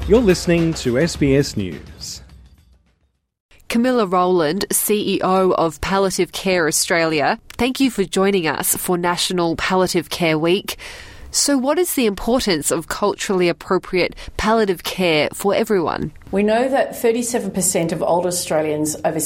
You're listening to SBS News. Camilla Rowland, CEO of Palliative Care Australia, thank you for joining us for National Palliative Care Week. So what is the importance of culturally appropriate palliative care for everyone? We know that 37% of older Australians over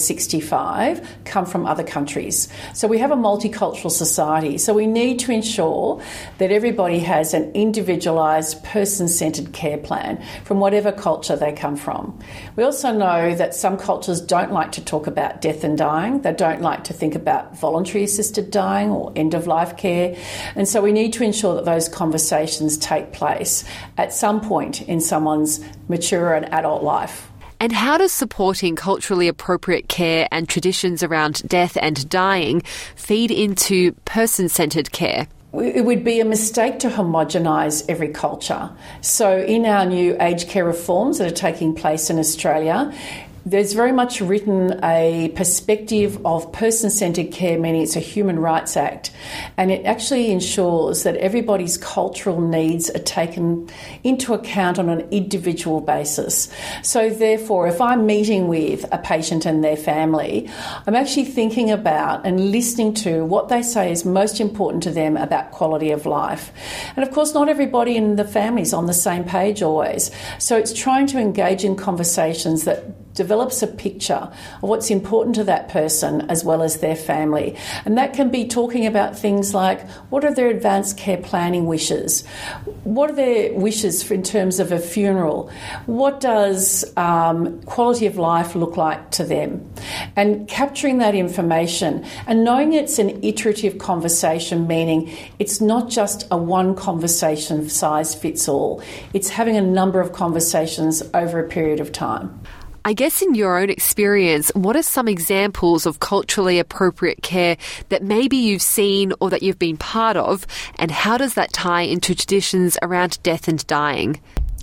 65 come from other countries. So we have a multicultural society. So we need to ensure that everybody has an individualised, person-centred care plan from whatever culture they come from. We also know that some cultures don't like to talk about death and dying. They don't like to think about voluntary assisted dying or end-of-life care. And so we need to ensure that those conversations take place at some point in someone's mature and adult life. And how does supporting culturally appropriate care and traditions around death and dying feed into person-centred care? It would be a mistake to homogenise every culture. So in our new aged care reforms that are taking place in Australia, there's very much written a perspective of person-centred care, meaning it's a human rights act, and it actually ensures that everybody's cultural needs are taken into account on an individual basis. So therefore, if I'm meeting with a patient and their family, I'm actually thinking about and listening to what they say is most important to them about quality of life. And of course, not everybody in the family is on the same page always. So it's trying to engage in conversations that develops a picture of what's important to that person as well as their family. And that can be talking about things like, what are their advanced care planning wishes? What are their wishes in terms of a funeral? What does quality of life look like to them? And capturing that information and knowing it's an iterative conversation, meaning it's not just a one conversation size fits all. It's having a number of conversations over a period of time. I guess in your own experience, what are some examples of culturally appropriate care that maybe you've seen or that you've been part of, and how does that tie into traditions around death and dying?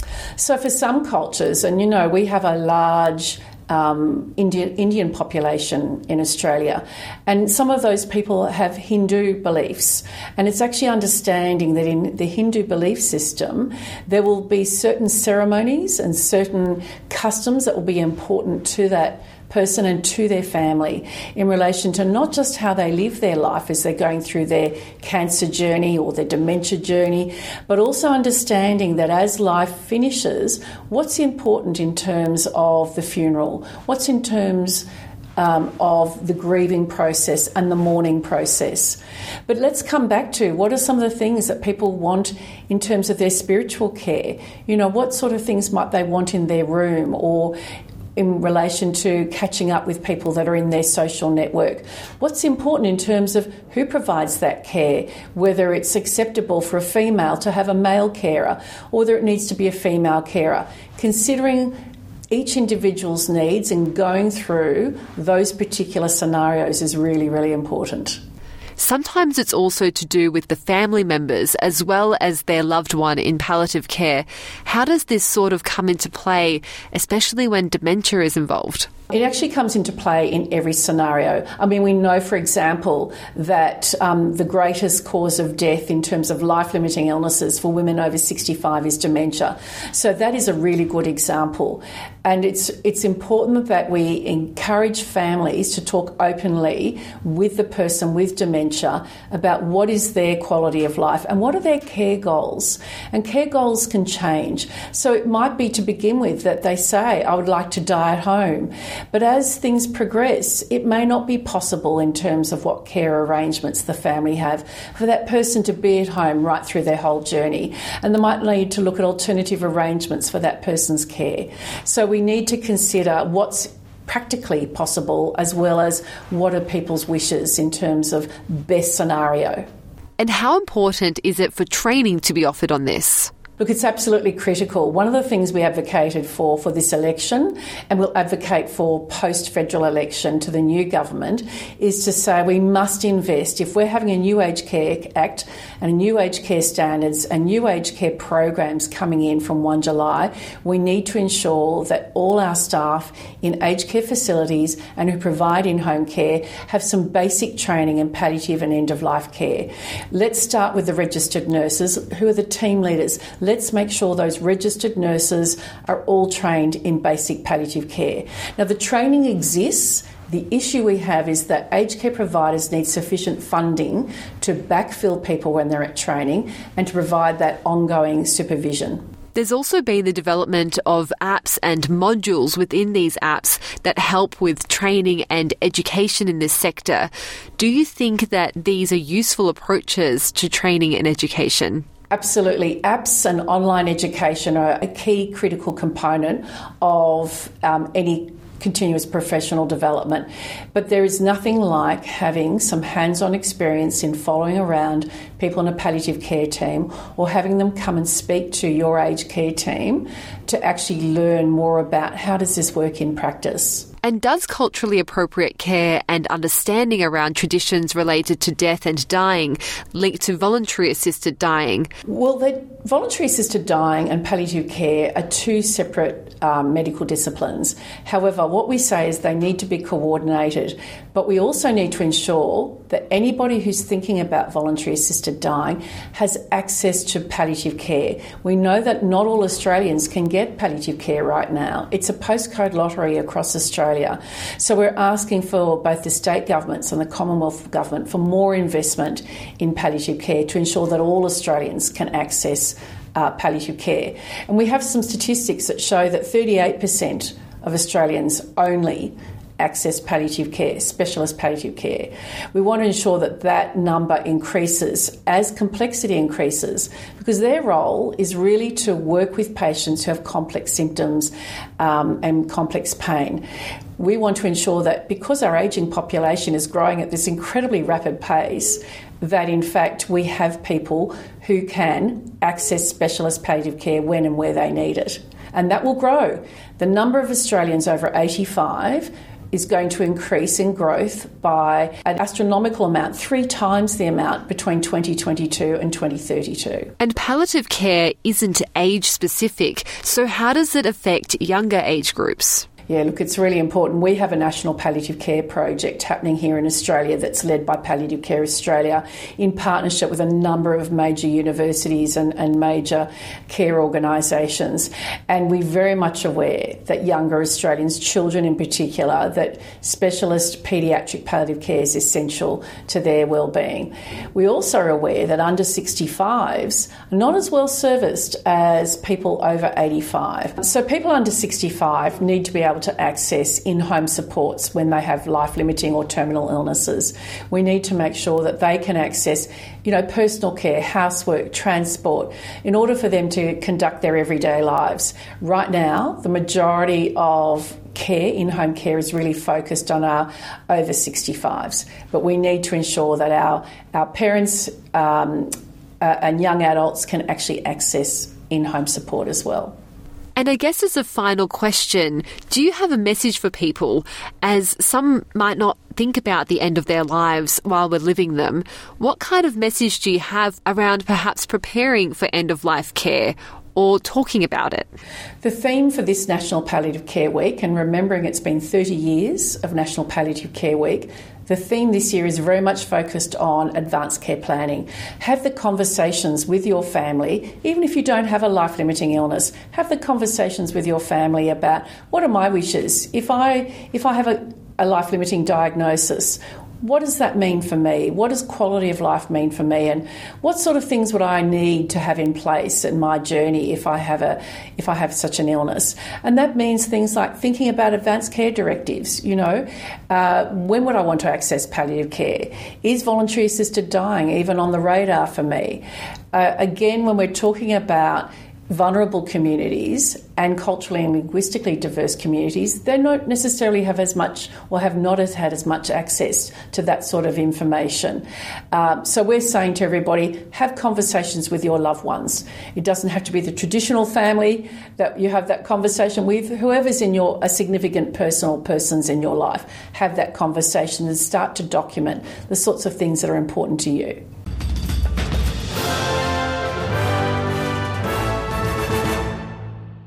So for some cultures, and we have a large Indian population in Australia, and some of those people have Hindu beliefs, and it's actually understanding that in the Hindu belief system there will be certain ceremonies and certain customs that will be important to that person and to their family in relation to not just how they live their life as they're going through their cancer journey or their dementia journey, but also understanding that as life finishes, what's important in terms of the funeral, what's in terms of the grieving process and the mourning process. But let's come back to what are some of the things that people want in terms of their spiritual care. What sort of things might they want in their room or in relation to catching up with people that are in their social network. What's important in terms of who provides that care, whether it's acceptable for a female to have a male carer, or whether it needs to be a female carer. Considering each individual's needs and going through those particular scenarios is really, really important. Sometimes it's also to do with the family members as well as their loved one in palliative care. How does this sort of come into play, especially when dementia is involved? It actually comes into play in every scenario. We know, for example, that the greatest cause of death in terms of life-limiting illnesses for women over 65 is dementia. So that is a really good example. And it's important that we encourage families to talk openly with the person with dementia about what is their quality of life and what are their care goals. And care goals can change. So it might be to begin with that they say, I would like to die at home. But as things progress, it may not be possible in terms of what care arrangements the family have for that person to be at home right through their whole journey. And they might need to look at alternative arrangements for that person's care. So we need to consider what's practically possible as well as what are people's wishes in terms of best scenario. And how important is it for training to be offered on this? Look, it's absolutely critical. One of the things we advocated for this election, and we'll advocate for post-federal election to the new government, is to say we must invest. If we're having a new Aged Care Act and new aged care standards and new aged care programs coming in from 1 July, we need to ensure that all our staff in aged care facilities and who provide in-home care have some basic training in palliative and end-of-life care. Let's start with the registered nurses, who are the team leaders. let's make sure those registered nurses are all trained in basic palliative care. Now, the training exists. The issue we have is that aged care providers need sufficient funding to backfill people when they're at training and to provide that ongoing supervision. There's also been the development of apps and modules within these apps that help with training and education in this sector. Do you think that these are useful approaches to training and education? Absolutely. Apps and online education are a key critical component of any continuous professional development. But there is nothing like having some hands-on experience in following around people in a palliative care team or having them come and speak to your aged care team to actually learn more about how does this work in practice. And does culturally appropriate care and understanding around traditions related to death and dying link to voluntary assisted dying? Well, voluntary assisted dying and palliative care are two separate medical disciplines. However, what we say is they need to be coordinated, but we also need to ensure that anybody who's thinking about voluntary assisted dying has access to palliative care. We know that not all Australians can get palliative care right now. It's a postcode lottery across Australia. So we're asking for both the state governments and the Commonwealth government for more investment in palliative care to ensure that all Australians can access palliative care. And we have some statistics that show that 38% of Australians only access palliative care, specialist palliative care. We want to ensure that that number increases as complexity increases, because their role is really to work with patients who have complex symptoms and complex pain. We want to ensure that because our ageing population is growing at this incredibly rapid pace, that in fact we have people who can access specialist palliative care when and where they need it. And that will grow. The number of Australians over 85 is going to increase in growth by an astronomical amount, 3 times the amount between 2022 and 2032. And palliative care isn't age specific, so how does it affect younger age groups? Yeah, look, it's really important. We have a national palliative care project happening here in Australia that's led by Palliative Care Australia in partnership with a number of major universities and major care organisations. And we're very much aware that younger Australians, children in particular, that specialist paediatric palliative care is essential to their well-being. We also are aware that under 65s are not as well serviced as people over 85. So people under 65 need to be able to access in-home supports when they have life-limiting or terminal illnesses. We need to make sure that they can access, personal care, housework, transport, in order for them to conduct their everyday lives. Right now, the majority of care, in-home care, is really focused on our over 65s. But we need to ensure that our parents and young adults can actually access in-home support as well. And I guess as a final question, do you have a message for people, as some might not think about the end of their lives while we're living them? What kind of message do you have around perhaps preparing for end-of-life care or talking about it? The theme for this National Palliative Care Week, and remembering it's been 30 years of National Palliative Care Week, the theme this year is very much focused on advanced care planning. Have the conversations with your family, even if you don't have a life-limiting illness, have the conversations with your family about what are my wishes? If I have a life-limiting diagnosis, what does that mean for me? What does quality of life mean for me? And what sort of things would I need to have in place in my journey if I have such an illness? And that means things like thinking about advanced care directives. When would I want to access palliative care? Is voluntary assisted dying even on the radar for me? Again, when we're talking about vulnerable communities and culturally and linguistically diverse communities, they don't necessarily have as much or have not had as much access to that sort of information. So we're saying to everybody, have conversations with your loved ones. It doesn't have to be the traditional family that you have that conversation with. Whoever's in a significant persons in your life, have that conversation and start to document the sorts of things that are important to you.